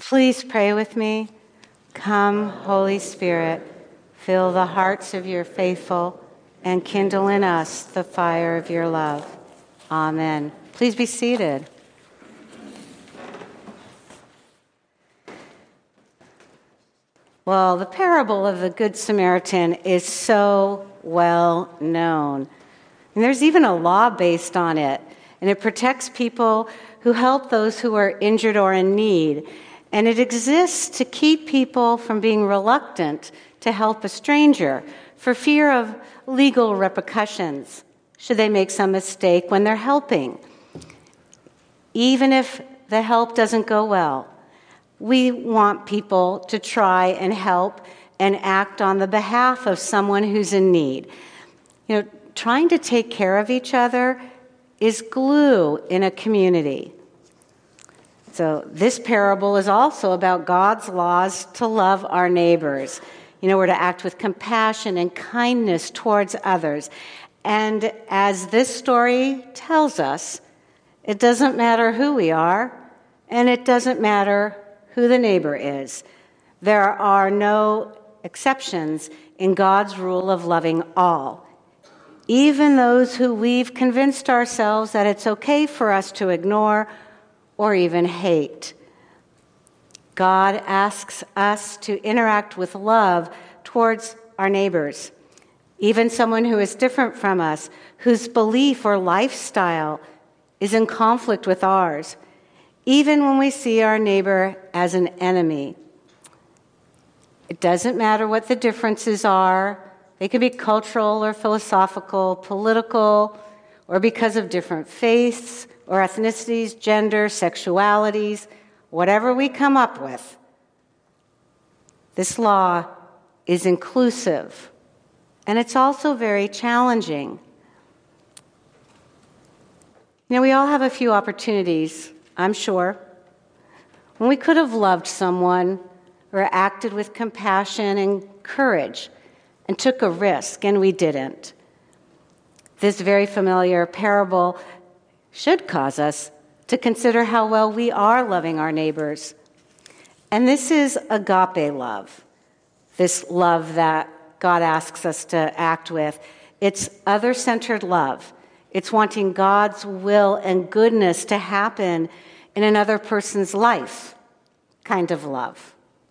Please pray with me. Come, Holy Spirit, fill the hearts of your faithful and kindle in us the fire of your love. Amen. Please be seated. Well, the parable of the Good Samaritan is so well known. And there's even a law based on it, and it protects people who help those who are injured or in need. And it exists to keep people from being reluctant to help a stranger for fear of legal repercussions should they make some mistake when they're helping. Even if the help doesn't go well, we want people to try and help and act on the behalf of someone who's in need. Trying to take care of each other is glue in a community. So this parable is also about God's laws to love our neighbors. We're to act with compassion and kindness towards others. And as this story tells us, it doesn't matter who we are, and it doesn't matter who the neighbor is. There are no exceptions in God's rule of loving all, even those who we've convinced ourselves that it's okay for us to ignore or even hate. God asks us to interact with love towards our neighbors, even someone who is different from us, whose belief or lifestyle is in conflict with ours, even when we see our neighbor as an enemy. It doesn't matter what the differences are. They can be cultural or philosophical, political, or because of different faiths or ethnicities, gender, sexualities, whatever we come up with. This law is inclusive, and it's also very challenging. We all have a few opportunities, I'm sure, when we could have loved someone or acted with compassion and courage and took a risk, and we didn't. This very familiar parable should cause us to consider how well we are loving our neighbors. And this is agape love, this love that God asks us to act with. It's other-centered love. It's wanting God's will and goodness to happen in another person's life kind of love.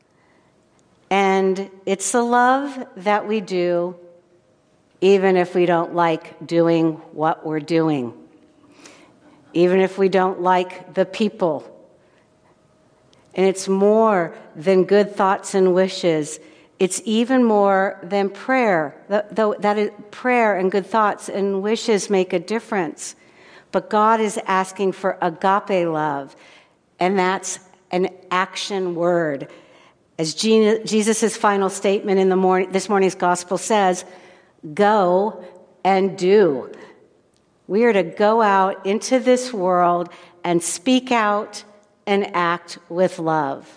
And it's the love that we do even if we don't like doing what we're doing, even if we don't like the people. And it's more than good thoughts and wishes. It's even more than prayer. Though that is, prayer and good thoughts and wishes make a difference. But God is asking for agape love, and that's an action word. As Jesus' final statement in this morning's gospel says, go and do. We are to go out into this world and speak out and act with love.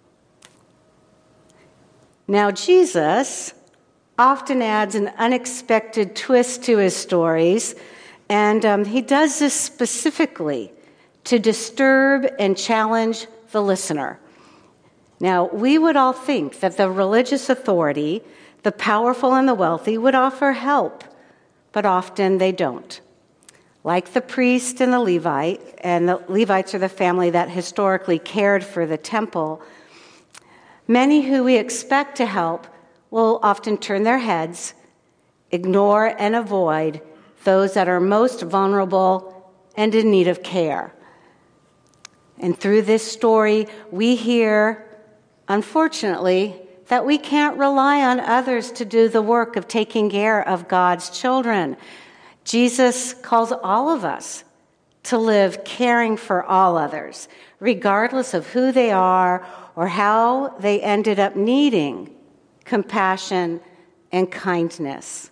Now, Jesus often adds an unexpected twist to his stories, and he does this specifically to disturb and challenge the listener. Now, we would all think that the religious authority, the powerful and the wealthy, would offer help, but often they don't. Like the priest and the Levite, and the Levites are the family that historically cared for the temple, many who we expect to help will often turn their heads, ignore and avoid those that are most vulnerable and in need of care. And through this story, we hear, unfortunately, that we can't rely on others to do the work of taking care of God's children. Jesus calls all of us to live caring for all others, regardless of who they are or how they ended up needing compassion and kindness.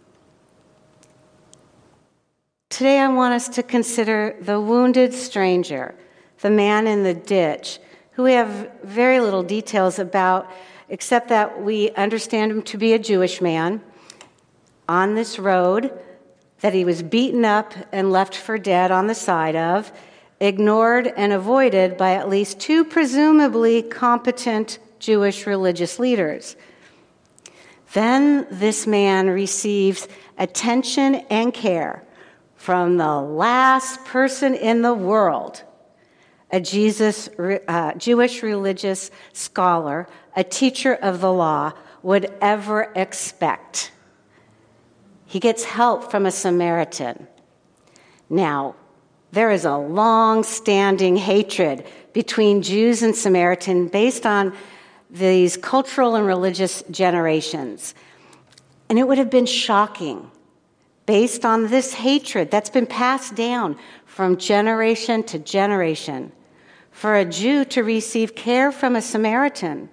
Today I want us to consider the wounded stranger, the man in the ditch, who we have very little details about, except that we understand him to be a Jewish man on this road that he was beaten up and left for dead on the side of, ignored and avoided by at least two presumably competent Jewish religious leaders. Then this man receives attention and care from the last person in the world a Jewish religious scholar, a teacher of the law, would ever expect. He gets help from a Samaritan. Now, there is a long-standing hatred between Jews and Samaritans based on these cultural and religious generations. And it would have been shocking, based on this hatred that's been passed down from generation to generation, for a Jew to receive care from a Samaritan,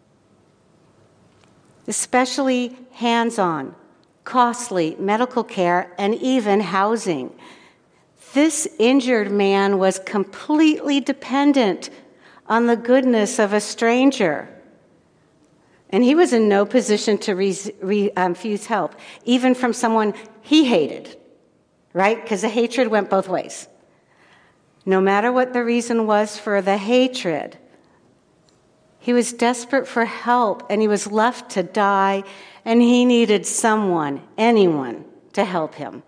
especially hands-on, costly medical care, and even housing. This injured man was completely dependent on the goodness of a stranger. And he was in no position to refuse help, even from someone he hated, right? Because the hatred went both ways. No matter what the reason was for the hatred, he was desperate for help, and he was left to die, and he needed someone, anyone, to help him.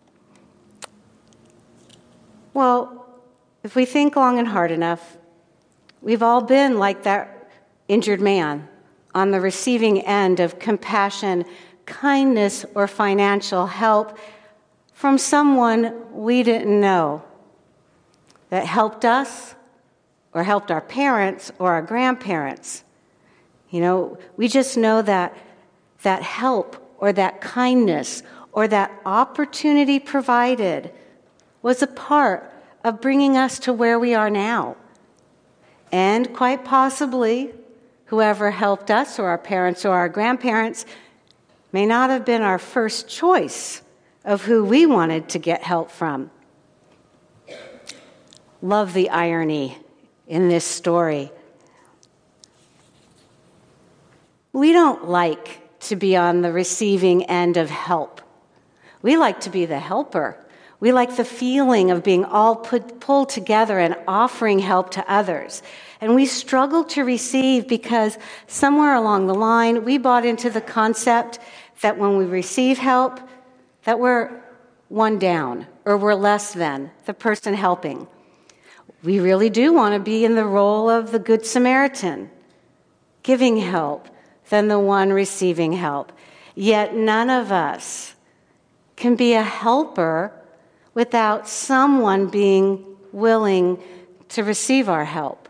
Well, if we think long and hard enough, we've all been like that injured man on the receiving end of compassion, kindness, or financial help from someone we didn't know that helped us or helped our parents or our grandparents. You know, we just know that help or that kindness or that opportunity provided was a part of bringing us to where we are now. And quite possibly, whoever helped us or our parents or our grandparents may not have been our first choice of who we wanted to get help from. Love the irony in this story. We don't like to be on the receiving end of help. We like to be the helper. We like the feeling of being all pulled together and offering help to others. And we struggle to receive because somewhere along the line, we bought into the concept that when we receive help, that we're one down or we're less than the person helping. We really do want to be in the role of the Good Samaritan, giving help, than the one receiving help. Yet none of us can be a helper without someone being willing to receive our help.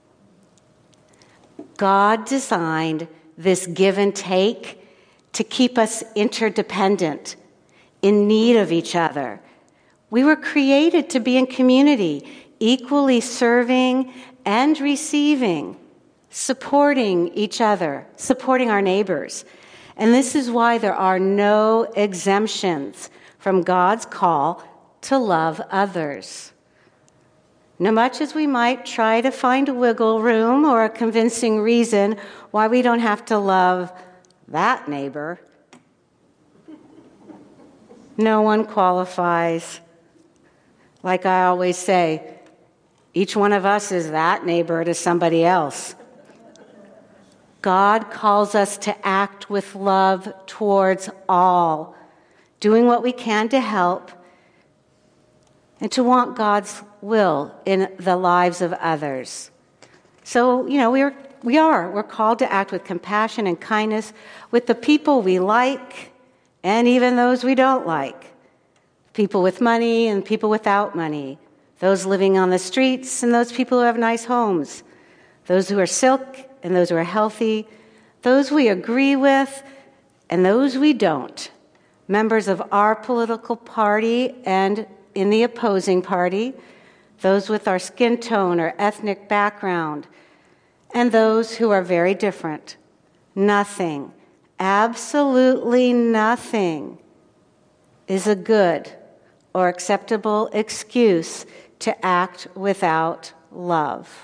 God designed this give and take to keep us interdependent, in need of each other. We were created to be in community, equally serving and receiving, supporting each other, supporting our neighbors. And this is why there are no exemptions from God's call to love others. No much as we might try to find a wiggle room or a convincing reason why we don't have to love that neighbor, no one qualifies. Like I always say, each one of us is that neighbor to somebody else. God calls us to act with love towards all, doing what we can to help, and to want God's will in the lives of others. So, we're called to act with compassion and kindness with the people we like and even those we don't like. People with money and people without money. Those living on the streets and those people who have nice homes. Those who are sick and those who are healthy. Those we agree with and those we don't. Members of our political party and in the opposing party. Those with our skin tone or ethnic background. And those who are very different. Nothing, absolutely nothing, is a good or acceptable excuse to act without love.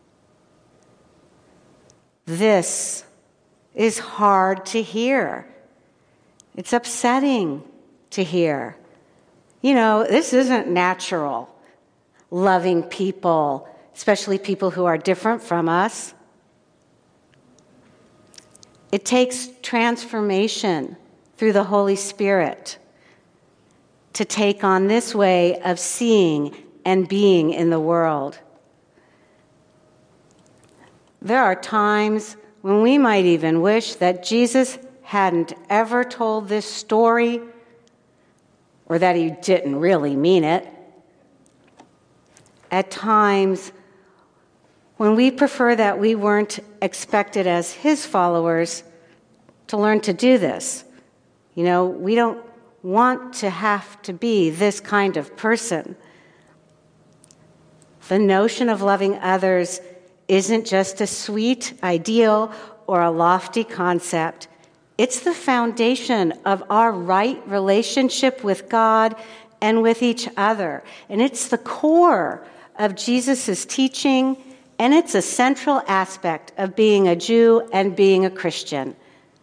This is hard to hear. It's upsetting to hear. This isn't natural. loving people, especially people who are different from us. It takes transformation through the Holy Spirit to take on this way of seeing and being in the world. There are times when we might even wish that Jesus hadn't ever told this story, or that he didn't really mean it. At times when we prefer that we weren't expected as his followers to learn to do this. We don't want to have to be this kind of person. The notion of loving others isn't just a sweet ideal or a lofty concept. It's the foundation of our right relationship with God and with each other. And it's the core of Jesus' teaching, and it's a central aspect of being a Jew and being a Christian.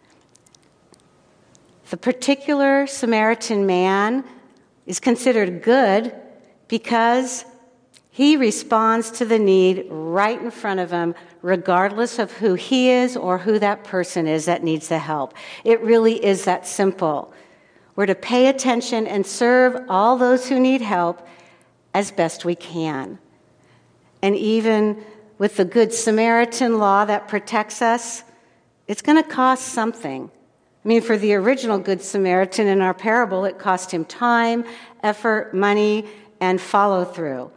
The particular Samaritan man is considered good because he responds to the need right in front of him, regardless of who he is or who that person is that needs the help. It really is that simple. We're to pay attention and serve all those who need help as best we can. And even with the Good Samaritan law that protects us, it's going to cost something. For the original Good Samaritan in our parable, it cost him time, effort, money, and follow-through.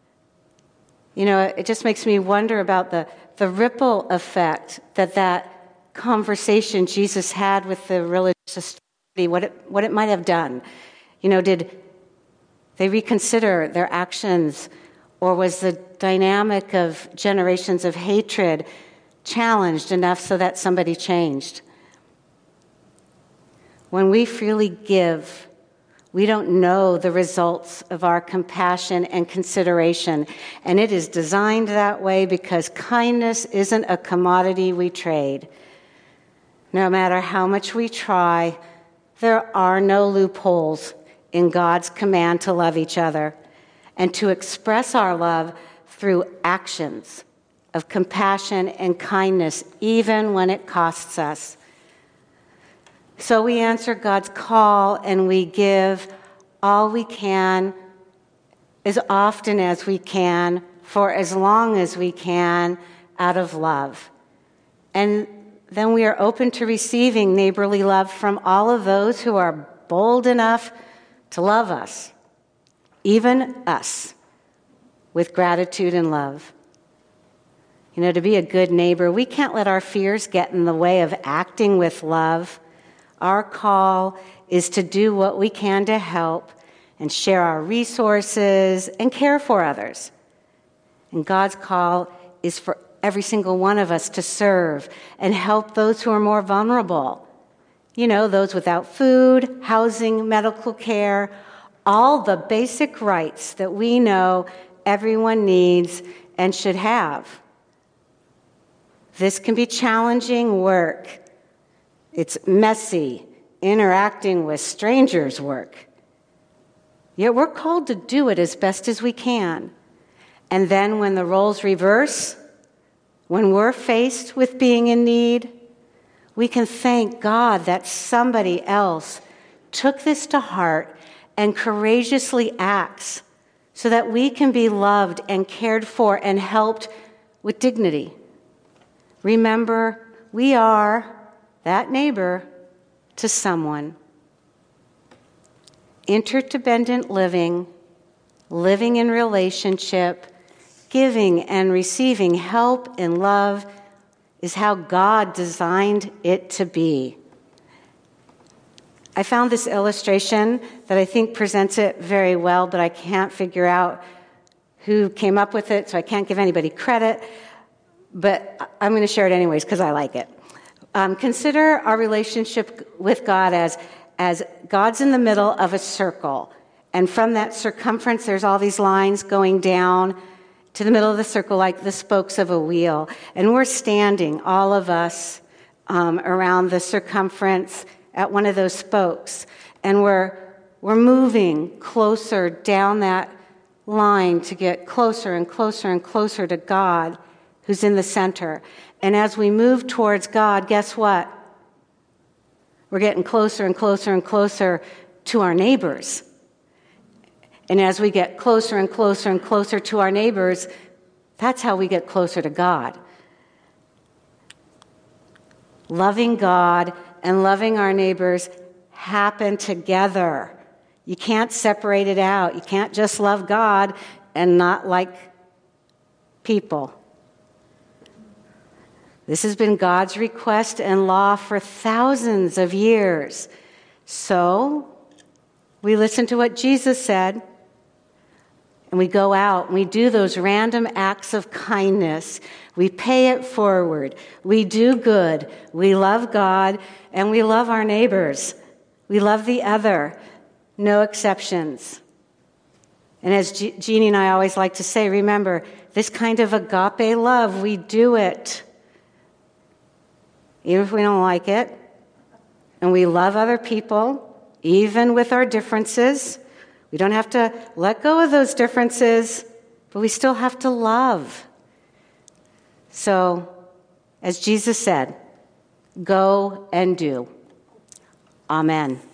It just makes me wonder about the ripple effect that conversation Jesus had with the religious authority, what it might have done. Did they reconsider their actions, or was the dynamic of generations of hatred challenged enough so that somebody changed? When we freely give, we don't know the results of our compassion and consideration, and it is designed that way because kindness isn't a commodity we trade. No matter how much we try, there are no loopholes in God's command to love each other and to express our love through actions of compassion and kindness, even when it costs us. So we answer God's call and we give all we can, as often as we can, for as long as we can, out of love. And then we are open to receiving neighborly love from all of those who are bold enough to love us, even us, with gratitude and love. To be a good neighbor, we can't let our fears get in the way of acting with love. Our call is to do what we can to help and share our resources and care for others. And God's call is for every single one of us to serve and help those who are more vulnerable. Those without food, housing, medical care, all the basic rights that we know everyone needs and should have. This can be challenging work. It's messy, interacting with strangers work. Yet we're called to do it as best as we can. And then when the roles reverse, when we're faced with being in need, we can thank God that somebody else took this to heart and courageously acts so that we can be loved and cared for and helped with dignity. Remember, we are that neighbor to someone. Interdependent living, living in relationship, giving and receiving help and love is how God designed it to be. I found this illustration that I think presents it very well, but I can't figure out who came up with it, so I can't give anybody credit, but I'm going to share it anyways because I like it. Consider our relationship with God as God's in the middle of a circle. And from that circumference, there's all these lines going down to the middle of the circle like the spokes of a wheel. And we're standing, all of us, around the circumference at one of those spokes. And we're moving closer down that line to get closer and closer and closer to God, who's in the center. And as we move towards God, guess what? We're getting closer and closer and closer to our neighbors. And as we get closer and closer and closer to our neighbors, that's how we get closer to God. Loving God and loving our neighbors happen together. You can't separate it out. You can't just love God and not like people. This has been God's request and law for thousands of years. So we listen to what Jesus said, and we go out and we do those random acts of kindness. We pay it forward. We do good. We love God, and we love our neighbors. We love the other. No exceptions. And as Jeannie and I always like to say, remember, this kind of agape love, we do it. Even if we don't like it. And we love other people, even with our differences. We don't have to let go of those differences, but we still have to love. So, as Jesus said, go and do. Amen.